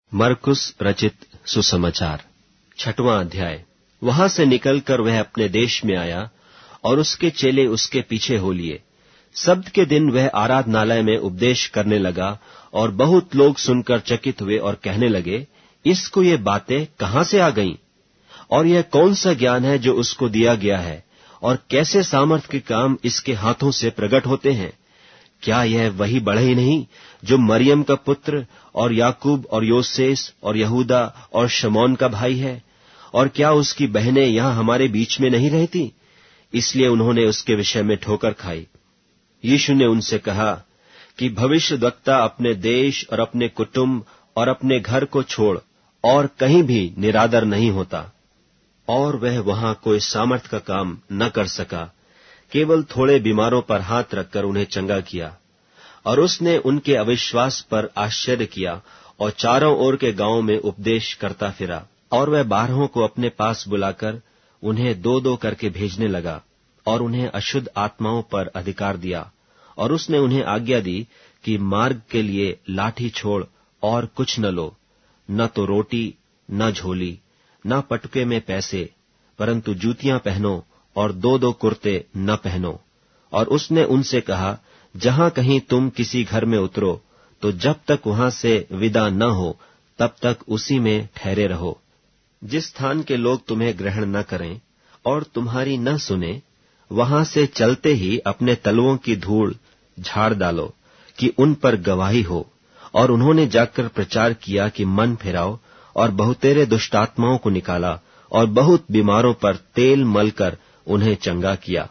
मरकुस रचित सुसमाचार 6वां अध्याय। वहां से निकलकर वह अपने देश में आया और उसके चेले उसके पीछे हो लिए। सब्त के दिन वह आराधनालय में उपदेश करने लगा और बहुत लोग सुनकर चकित हुए और कहने लगे, इसको ये बातें कहां से आ गईं? और यह कौन सा ज्ञान है जो उसको दिया गया है? और कैसे सामर्थ के काम इसके हाथों से प्रकट होते हैं? क्या यह वही बढ़ई नहीं जो मरियम का पुत्र और याकूब और योसेस और यहूदा और शमौन का भाई है? और क्या उसकी बहनें यहां हमारे बीच में नहीं रहती? इसलिए उन्होंने उसके विषय में ठोकर खाई। यीशु ने उनसे कहा कि भविष्यद्वक्ता अपने देश और अपने कुटुंब और अपने घर को छोड़ और कहीं भी निरादर नहीं होता। और वह वहां कोई सामर्थ का काम न कर सका, केवल थोड़े बीमारों पर हाथ रखकर उन्हें चंगा किया। और उसने उनके अविश्वास पर आश्चर्य किया और चारों ओर के गांवों में उपदेश करता फिरा। और वह 12 को अपने पास बुलाकर उन्हें 2-2 करके भेजने लगा और उन्हें अशुद्ध आत्माओं पर अधिकार दिया। और उसने उन्हें आज्ञा दी कि मार्ग के लिए लाठी छोड़ और कुछ न लो, न तो रोटी, न झोली, न पटके में पैसे, परंतु जूतियां पहनो और 2-2 कुर्ते न पहनो। और उसने उनसे कहा, जहां कहीं तुम किसी घर में उतरो तो जब तक वहां से विदा न हो तब तक उसी में ठहरे रहो। जिस स्थान के लोग तुम्हें ग्रहण न करें और तुम्हारी न सुने, वहां से चलते ही अपने तलवों की धूल झाड़ डालो कि उन पर गवाही हो। और उन्होंने जाकर प्रचार किया कि मन फिराओ, और बहुतेरे दुष्टात्माओं को निकाला और बहुत बीमारों पर तेल मलकर उन्हें चंगा किया।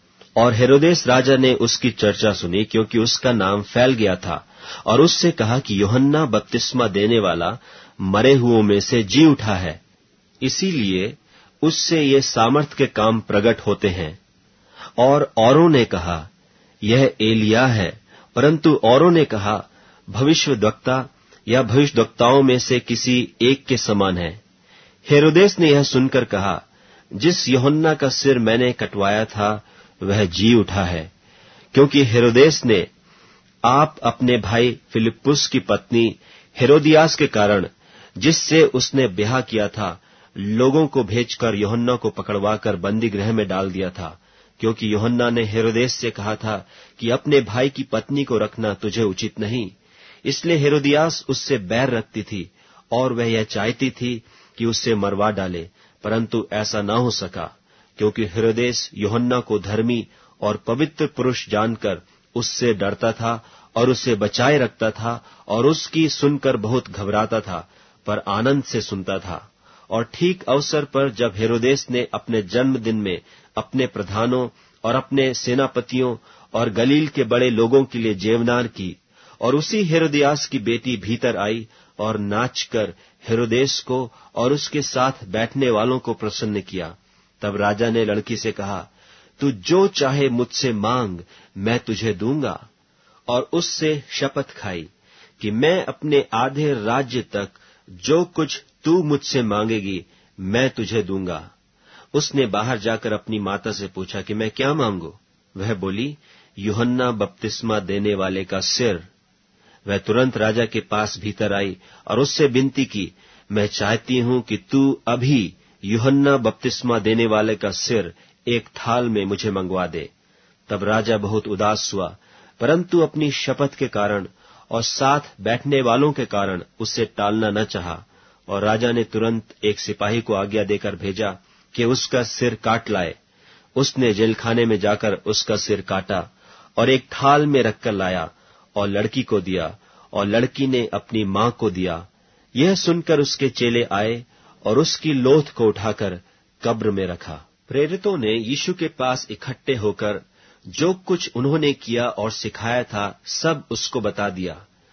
और हेरोदेस राजा ने उसकी चर्चा सुनी, क्योंकि उसका नाम फैल गया था, और उससे कहा कि यूहन्ना बपतिस्मा देने वाला मरे हुओं में से जी उठा है, इसीलिए उससे ये सामर्थ के काम प्रकट होते हैं। और औरों ने कहा, यह एलिया है, परंतु औरों ने कहा, भविष्यद्वक्ता या भविष्यद्वक्ताओं में से किसी एक के समान है। हेरोदेस ने यह सुनकर कहा, जिस यूहन्ना का सिर मैंने कटवाया था वह जी उठा है। क्योंकि हेरोदेस ने आप अपने भाई फिलिप्पुस की पत्नी हेरोदियास के कारण, जिससे उसने ब्याह किया था, लोगों को भेजकर यूहन्ना को पकड़वाकर बंदी गृह में डाल दिया था। क्योंकि यूहन्ना ने हेरोदेस से कहा था कि अपने भाई की पत्नी को रखना तुझे उचित नहीं। इसलिए हेरोदियास उससे बैर रखती थी और वह यह चाहती थी कि उससे मरवा डाले, परंतु ऐसा न हो सका, क्योंकि हेरोदेस यूहन्ना को धर्मी और पवित्र पुरुष जानकर उससे डरता था और उसे बचाए रखता था, और उसकी सुनकर बहुत घबराता था, पर आनंद से सुनता था। और ठीक अवसर पर जब हेरोदेस ने अपने जन्मदिन में अपने प्रधानों और अपने सेनापतियों और गलील के बड़े लोगों के लिए जेवनार की, और उसी हेरोदियास की बेटी भीतर आई और नाचकर हेरोदेस को और उसके साथ बैठने वालों को प्रसन्न किया। तब राजा ने लड़की से कहा, तू जो चाहे मुझसे मांग, मैं तुझे दूंगा। और उससे शपथ खाई कि मैं अपने आधे राज्य तक जो कुछ तू मुझसे मांगेगी मैं तुझे दूंगा। उसने बाहर जाकर अपनी माता से पूछा कि मैं क्या मांगू? वह बोली, यूहन्ना बपतिस्मा देने वाले का सिर। वह तुरंत राजा के पास भीतर आई और उससे विनती की, मैं चाहती हूं कि तू अभी यूहन्ना बपतिस्मा देने वाले का सिर एक थाल में मुझे मंगवा दे। तब राजा बहुत उदास हुआ, परंतु अपनी शपथ के कारण और साथ बैठने वालों के कारण उसे टालना न चाहा। और राजा ने तुरंत एक सिपाही को आज्ञा देकर भेजा कि उसका सिर काट लाए। उसने जेलखाने में जाकर उसका सिर काटा और एक थाल में रखकर लाया और लड़की को दिया, और लड़की ने अपनी मां को दिया। यह सुनकर उसके चेले आए और उसकी लोथ को उठाकर कब्र में रखा। प्रेरितों ने यीशु के पास इकट्ठे होकर जो कुछ उन्होंने किया और सिखाया था सब उसको बता दिया।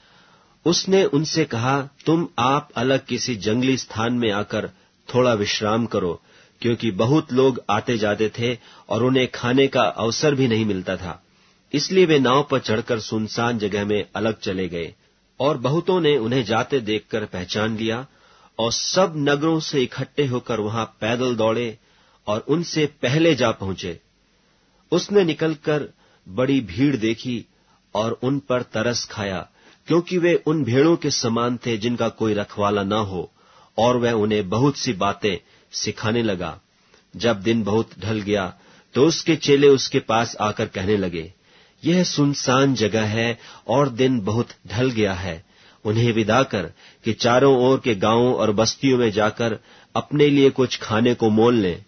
उसने उनसे कहा, तुम आप अलग किसी जंगली स्थान में आकर थोड़ा विश्राम करो, क्योंकि बहुत लोग आते जाते थे और उन्हें खाने का अवसर भी नहीं मिलता था। इसलिए वे नाव पर चढ़कर सुनसान जगह में अलग चले गए। और बहुतों ने उन्हें जाते देखकर पहचान लिया और सब नगरों से इकट्ठे होकर वहां पैदल दौड़े और उनसे पहले जा पहुंचे। उसने निकलकर बड़ी भीड़ देखी और उन पर तरस खाया, क्योंकि वे उन भेड़ों के समान थे जिनका कोई रखवाला न हो, और वह उन्हें बहुत सी बातें सिखाने लगा। जब दिन बहुत ढल गया तो उसके चेले उसके पास आकर कहने लगे, यह सुनसान जगह है और दिन बहुत ढल गया है, उन्हें विदा कर कि चारों ओर के गांवों और बस्तियों में जाकर अपने लिए कुछ खाने को मोल लें।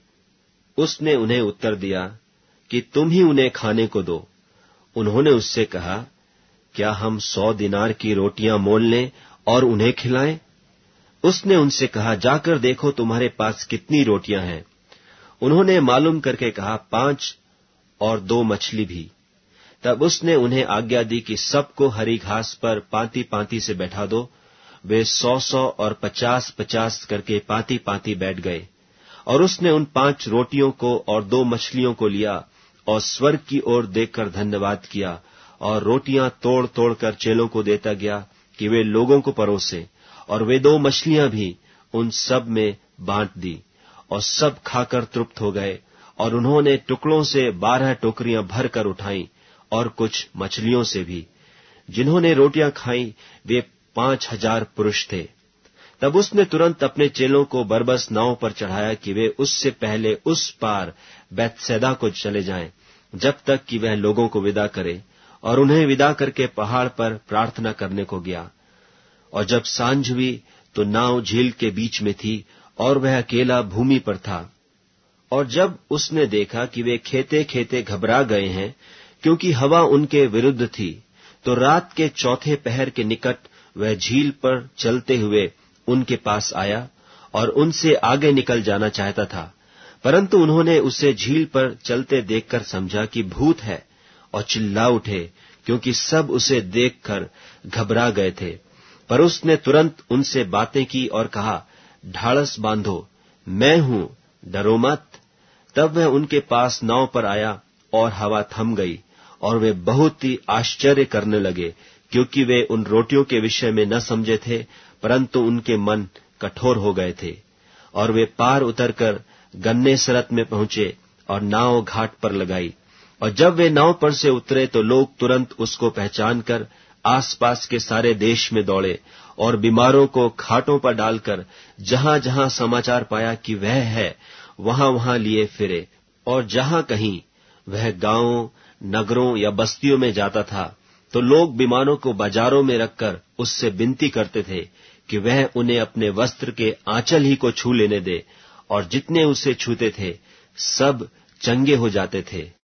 उसने उन्हें उत्तर दिया कि तुम ही उन्हें खाने को दो। उन्होंने उससे कहा, क्या हम 100 दिनार की रोटियां मोल लें और उन्हें खिलाएं? उसने उनसे कहा, जाकर देखो तुम्हारे पास कितनी रोटियां हैं। उन्होंने मालूम करके कहा, 5 और 2 मछली भी। तब उसने उन्हें आज्ञा दी कि सबको हरी घास पर पांति पांति से बैठा दो। वे 100 और 50 करके पांति पांति बैठ गए। और उसने उन 5 रोटियों को और 2 मछलियों को लिया और स्वर्ग की ओर देखकर धन्यवाद किया और रोटियां तोड़ तोड़ कर चेलों को देता गया कि वे लोगों को परोसे। और वे 2 मछलियां भी उन सब में बांट दी और सब खाकर तृप्त हो गए। और उन्होंने टुकड़ों से 12 टोकरियां भर कर उठाई और कुछ मछलियों से भी। जिन्होंने रोटियां खाई वे 5000 पुरुष थे। तब उसने तुरंत अपने चेलों को बरबस नाव पर चढ़ाया कि वे उससे पहले उस पार बैतसैदा को चले जाएं, जब तक कि वह लोगों को विदा करे। और उन्हें विदा करके पहाड़ पर प्रार्थना करने को गया। और जब सांझ हुई तो नाव झील के बीच में थी और वह अकेला भूमि पर था। और जब उसने देखा कि वे खेते खेते घबरा गए हैं, क्योंकि हवा उनके विरुद्ध थी, तो रात के 4थे पहर के निकट वह झील पर चलते हुए उनके पास आया और उनसे आगे निकल जाना चाहता था। परंतु उन्होंने उसे झील पर चलते देखकर समझा कि भूत है और चिल्ला उठे, क्योंकि सब उसे देखकर घबरा गए थे। पर उसने तुरंत उनसे बातें की और कहा, ढाढ़स बांधो, मैं हूं, डरो मत। तब वह उनके पास नाव पर आया और हवा थम गई और वे बहुत ही आश्चर्य करने लगे, क्योंकि वे उन रोटियों के विषय में न समझे थे, परंतु उनके मन कठोर हो गए थे। और वे पार उतरकर गन्नेसरत में पहुंचे और नाव घाट पर लगाई। और जब वे नाव पर से उतरे तो लोग तुरंत उसको पहचान कर आसपास के सारे देश में दौड़े और बीमारों को खाटों पर डालकर जहां जहां समाचार पाया कि वह है, वहां वहां लिए फिरे। और जहां कहीं वह गांवों, नगरों या बस्तियों में जाता था, तो लोग बीमारों को बाजारों में रखकर उससे विनती करते थे कि वह उन्हें अपने वस्त्र के आंचल ही को छू लेने दे। और जितने उसे छूते थे सब चंगे हो जाते थे।